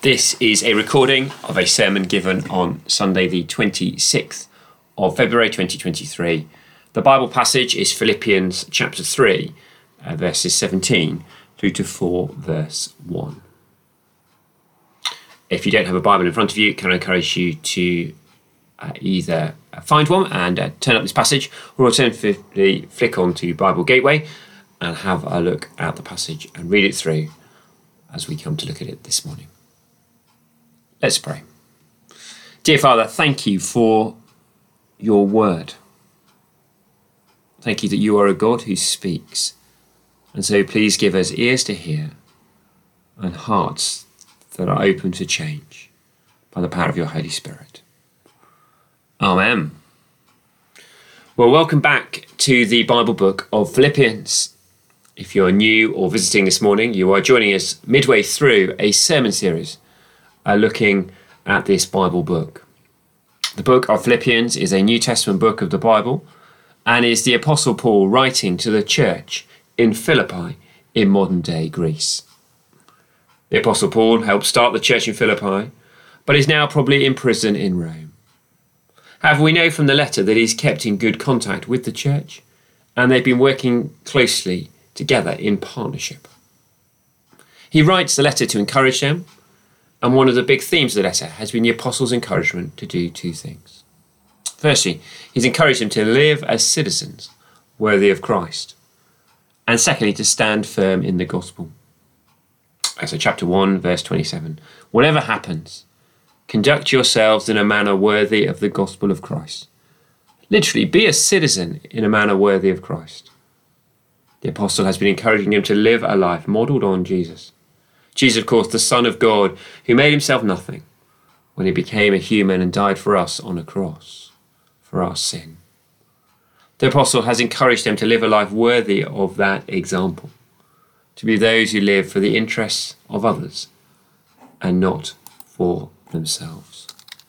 This is a recording of a sermon given on Sunday the 26th of February 2023. The Bible passage is Philippians chapter 3, verses 17 through to 4, verse 1. If you don't have a Bible in front of you, can I encourage you to either find one and turn up this passage, or alternatively flick on to Bible Gateway and have a look at the passage and read it through as we come to look at it this morning. Let's pray. Dear Father, thank you for your word. Thank you that you are a God who speaks. And so please give us ears to hear and hearts that are open to change by the power of your Holy Spirit. Amen. Well, welcome back to the Bible book of Philippians. If you're new or visiting this morning, you are joining us midway through a sermon series looking at this Bible book. The book of Philippians is a New Testament book of the Bible and is the Apostle Paul writing to the church in Philippi in modern day Greece. The Apostle Paul helped start the church in Philippi, but is now probably in prison in Rome. However, we know from the letter that he's kept in good contact with the church and they've been working closely together in partnership. He writes the letter to encourage them, and one of the big themes of the letter has been the apostles' encouragement to do two things. Firstly, he's encouraged them to live as citizens worthy of Christ. And secondly, to stand firm in the gospel. So chapter 1, verse 27. Whatever happens, conduct yourselves in a manner worthy of the gospel of Christ. Literally, be a citizen in a manner worthy of Christ. The apostle has been encouraging them to live a life modelled on Jesus. Jesus, of course, the Son of God, who made himself nothing when he became a human and died for us on a cross, for our sin. The apostle has encouraged them to live a life worthy of that example, to be those who live for the interests of others and not for themselves.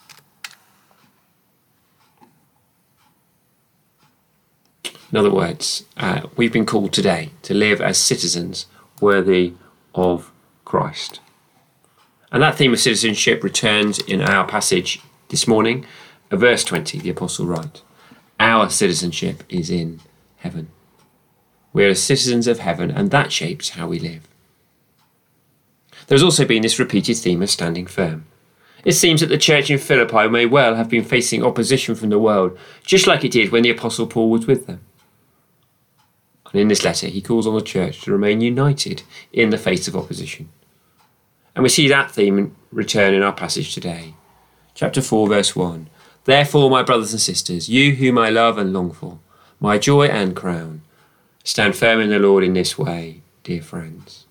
In other words, we've been called today to live as citizens worthy of Christ. And that theme of citizenship returns in our passage this morning. Verse 20, the apostle writes, our citizenship is in heaven. We are citizens of heaven, and that shapes how we live. There's also been this repeated theme of standing firm. It seems that the church in Philippi may well have been facing opposition from the world, just like it did when the apostle Paul was with them. And in this letter, he calls on the church to remain united in the face of opposition. And we see that theme return in our passage today. Chapter 4, verse 1. Therefore, my brothers and sisters, you whom I love and long for, my joy and crown, stand firm in the Lord in this way, dear friends.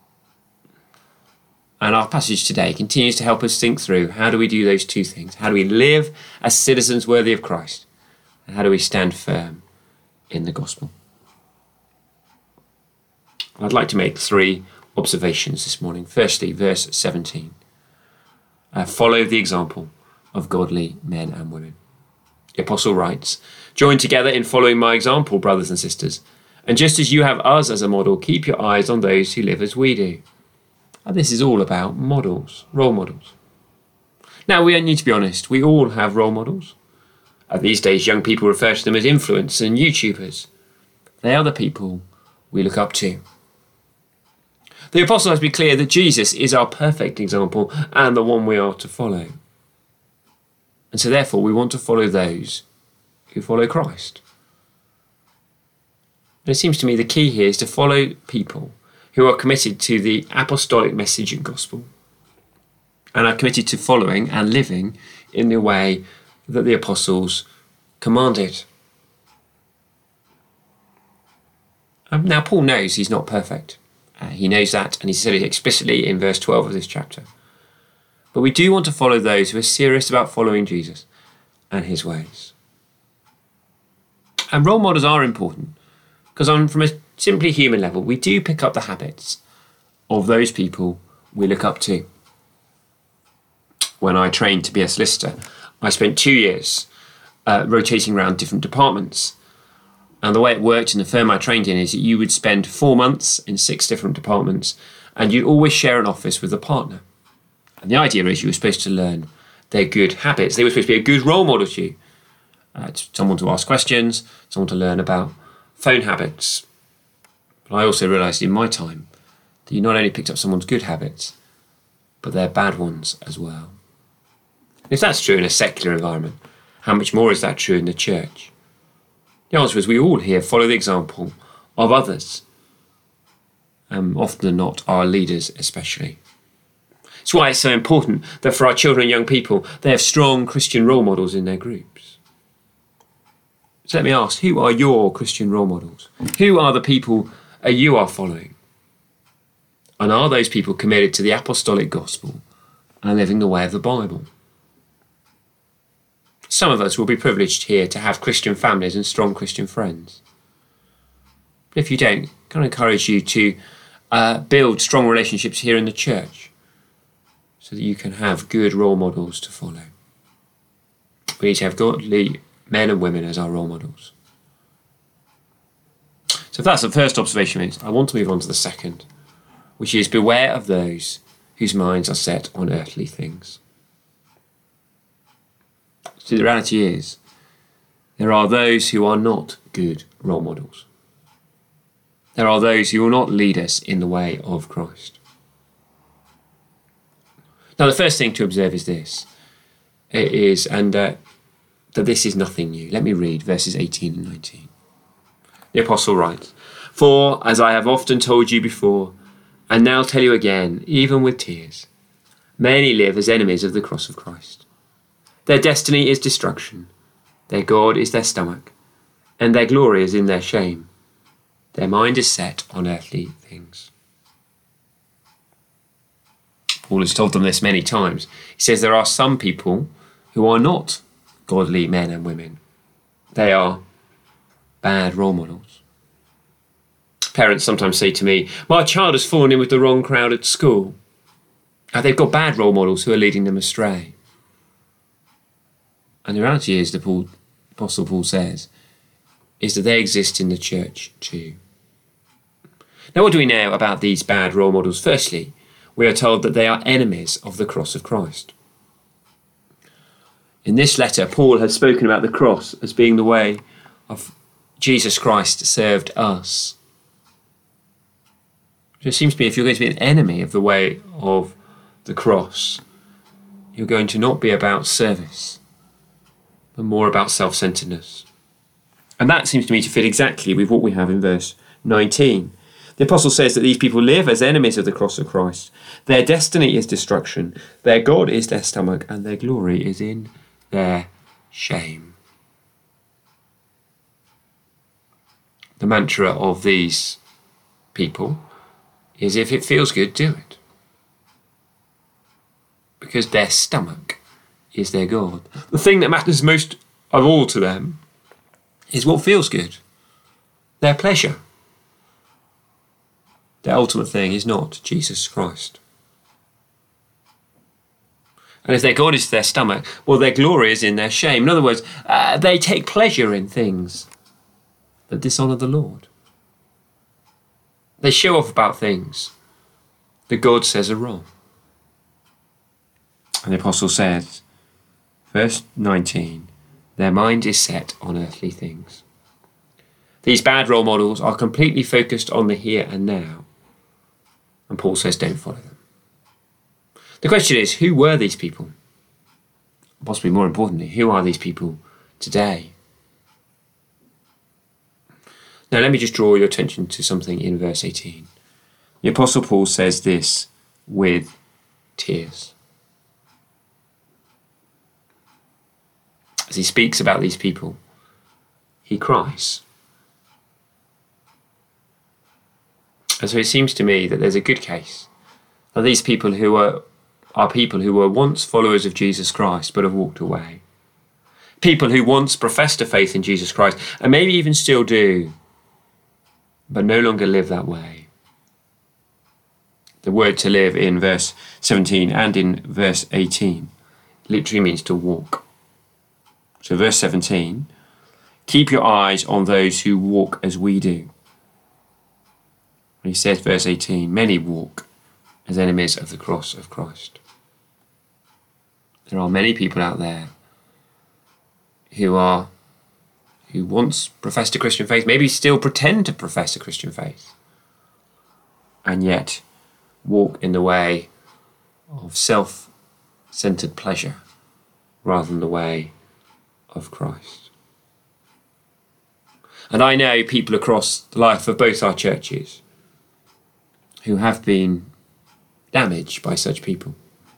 And our passage today continues to help us think through, how do we do those two things? How do we live as citizens worthy of Christ? And how do we stand firm in the gospel? I'd like to make three observations this morning. Firstly, verse 17. Follow the example of godly men and women. The apostle writes, join together in following my example, brothers and sisters. And just as you have us as a model, keep your eyes on those who live as we do. And this is all about models, role models. Now, we need to be honest, we all have role models. These days, young people refer to them as influencers and YouTubers. They are the people we look up to. The apostle has been clear that Jesus is our perfect example and the one we are to follow. And so therefore we want to follow those who follow Christ. And it seems to me the key here is to follow people who are committed to the apostolic message and gospel and are committed to following and living in the way that the apostles commanded. Now Paul knows he's not perfect. He knows that, and he said it explicitly in verse 12 of this chapter. But we do want to follow those who are serious about following Jesus and his ways. And role models are important, because from a simply human level, we do pick up the habits of those people we look up to. When I trained to be a solicitor, I spent 2 years rotating around different departments. And the way it worked in the firm I trained in is that you would spend 4 months in 6 different departments, and you'd always share an office with a partner. And the idea is you were supposed to learn their good habits. They were supposed to be a good role model to you. Someone to ask questions, someone to learn about phone habits. But I also realised in my time that you not only picked up someone's good habits, but their bad ones as well. If that's true in a secular environment, how much more is that true in the church? The answer is we all here follow the example of others, often than not our leaders especially. It's why it's so important that for our children and young people, they have strong Christian role models in their groups. So let me ask, who are your Christian role models? Who are the people you are following? And are those people committed to the apostolic gospel and living the way of the Bible? Some of us will be privileged here to have Christian families and strong Christian friends. If you don't, I can encourage you to build strong relationships here in the church so that you can have good role models to follow. We need to have godly men and women as our role models. So if that's the first observation, I want to move on to the second, which is beware of those whose minds are set on earthly things. So the reality is, there are those who are not good role models. There are those who will not lead us in the way of Christ. Now, the first thing to observe is this. It is, that this is nothing new. Let me read verses 18 and 19. The apostle writes, "For, as I have often told you before, and now tell you again, even with tears, many live as enemies of the cross of Christ. Their destiny is destruction, their God is their stomach, and their glory is in their shame. Their mind is set on earthly things." Paul has told them this many times. He says there are some people who are not godly men and women. They are bad role models. Parents sometimes say to me, "My child has fallen in with the wrong crowd at school." They've got bad role models who are leading them astray. And the reality is, the Apostle Paul says, is that they exist in the church too. Now, what do we know about these bad role models? Firstly, we are told that they are enemies of the cross of Christ. In this letter, Paul has spoken about the cross as being the way of Jesus Christ served us. It seems to me if you're going to be an enemy of the way of the cross, you're going to not be about service, but more about self-centeredness. And that seems to me to fit exactly with what we have in verse 19. The apostle says that these people live as enemies of the cross of Christ. Their destiny is destruction, their God is their stomach, and their glory is in their shame. The mantra of these people is, if it feels good, do it. Because their stomach is their God. The thing that matters most of all to them is what feels good. Their pleasure. Their ultimate thing is not Jesus Christ. And if their God is their stomach, well, their glory is in their shame. In other words, they take pleasure in things that dishonour the Lord. They show off about things that God says are wrong. And the apostle says, verse 19, their mind is set on earthly things. These bad role models are completely focused on the here and now. And Paul says, don't follow them. The question is, who were these people? Possibly more importantly, who are these people today? Now let me just draw your attention to something in verse 18. The Apostle Paul says this with tears. As he speaks about these people, he cries. And so it seems to me that there's a good case that these people who are people who were once followers of Jesus Christ but have walked away. People who once professed a faith in Jesus Christ and maybe even still do, but no longer live that way. The word to live in verse 17 and in verse 18 literally means to walk. So verse 17, keep your eyes on those who walk as we do. And he says, verse 18, many walk as enemies of the cross of Christ. There are many people out there who once professed a Christian faith, maybe still pretend to profess a Christian faith, and yet walk in the way of self-centered pleasure rather than the way of Christ. And I know people across the life of both our churches who have been damaged by such people.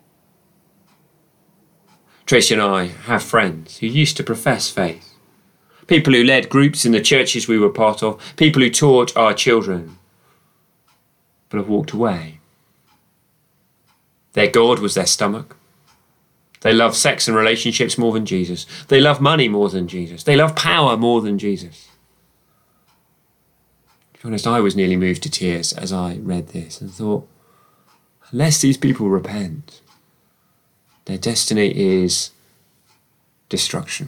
Tracy and I have friends who used to profess faith, people who led groups in the churches we were part of, people who taught our children, but have walked away. Their God was their stomach. They love sex and relationships more than Jesus. They love money more than Jesus. They love power more than Jesus. To be honest, I was nearly moved to tears as I read this and thought, unless these people repent, their destiny is destruction.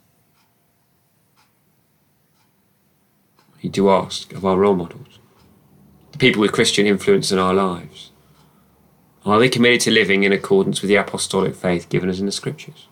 We need to ask of our role models, the people with Christian influence in our lives, are they committed to living in accordance with the apostolic faith given us in the Scriptures?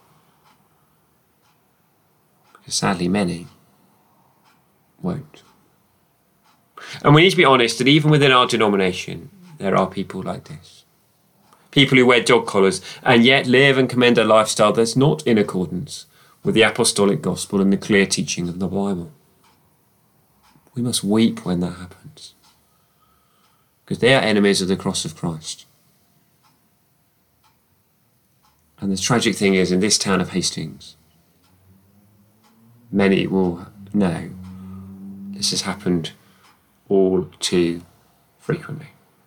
Because sadly, many won't. And we need to be honest that even within our denomination, there are people like this. People who wear dog collars and yet live and commend a lifestyle that's not in accordance with the apostolic gospel and the clear teaching of the Bible. We must weep when that happens, because they are enemies of the cross of Christ. And the tragic thing is, in this town of Hastings, many will know this has happened all too frequently.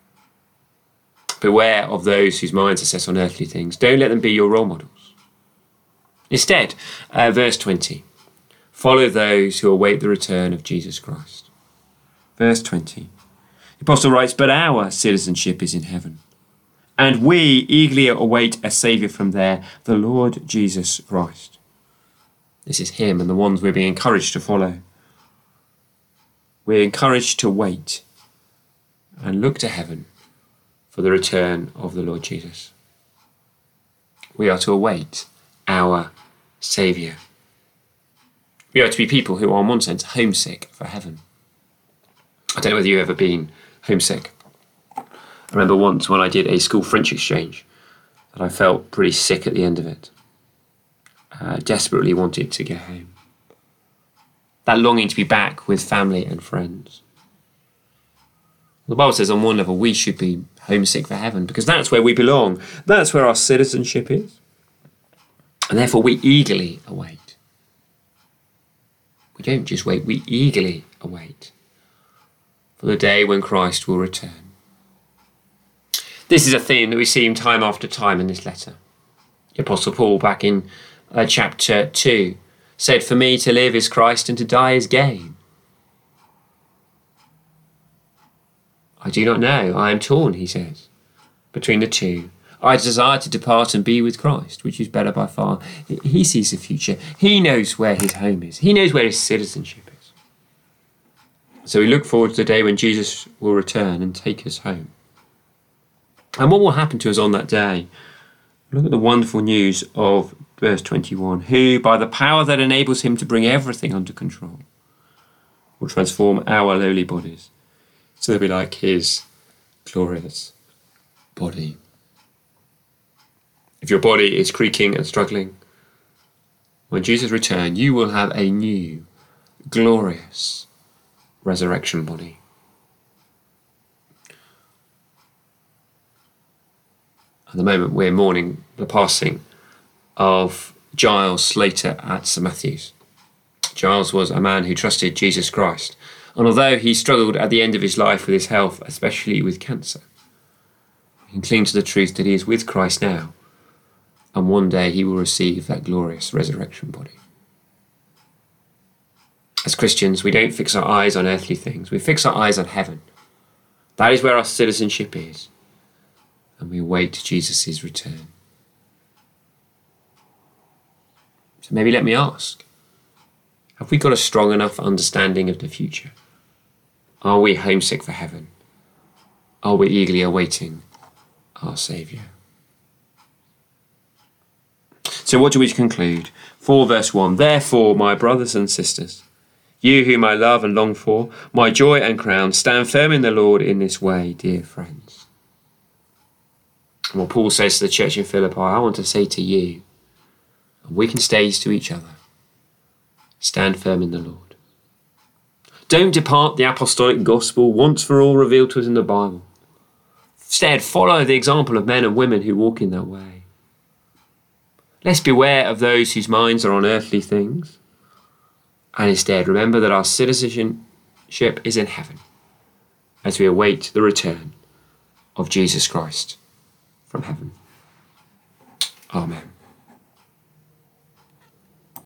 Beware of those whose minds are set on earthly things. Don't let them be your role models. Instead, verse 20, follow those who await the return of Jesus Christ. Verse 20, the apostle writes, but our citizenship is in heaven, and we eagerly await a Saviour from there, the Lord Jesus Christ. This is him and the ones we're being encouraged to follow. We're encouraged to wait and look to heaven for the return of the Lord Jesus. We are to await our Saviour. We are to be people who are, in one sense, homesick for heaven. I don't know whether you've ever been homesick. I remember once when I did a school French exchange that I felt pretty sick at the end of it. Desperately wanted to get home. That longing to be back with family and friends. The Bible says on one level we should be homesick for heaven because that's where we belong. That's where our citizenship is. And therefore we eagerly await. We don't just wait, we eagerly await for the day when Christ will return. This is a theme that we see time after time in this letter. The Apostle Paul, back in chapter 2, said, for me to live is Christ and to die is gain. I do not know, I am torn, he says, between the two. I desire to depart and be with Christ, which is better by far. He sees the future. He knows where his home is. He knows where his citizenship is. So we look forward to the day when Jesus will return and take us home. And what will happen to us on that day? Look at the wonderful news of verse 21. Who, by the power that enables him to bring everything under control, will transform our lowly bodies so they'll be like his glorious body. If your body is creaking and struggling, when Jesus returns, you will have a new, glorious resurrection body. At the moment, we're mourning the passing of Giles Slater at St Matthew's. Giles was a man who trusted Jesus Christ, and although he struggled at the end of his life with his health, especially with cancer, he can cling to the truth that he is with Christ now, and one day he will receive that glorious resurrection body. As Christians, we don't fix our eyes on earthly things, we fix our eyes on heaven. That is where our citizenship is. And we await Jesus' return. So maybe let me ask, have we got a strong enough understanding of the future? Are we homesick for heaven? Are we eagerly awaiting our Saviour? So what do we conclude? 4 verse 1. Therefore, my brothers and sisters, you whom I love and long for, my joy and crown, stand firm in the Lord in this way, dear friends. And what Paul says to the church in Philippi, I want to say to you, and we can say to each other, stand firm in the Lord. Don't depart the apostolic gospel once for all revealed to us in the Bible. Instead, follow the example of men and women who walk in that way. Let's beware of those whose minds are on earthly things. And instead, remember that our citizenship is in heaven as we await the return of Jesus Christ from heaven. Amen.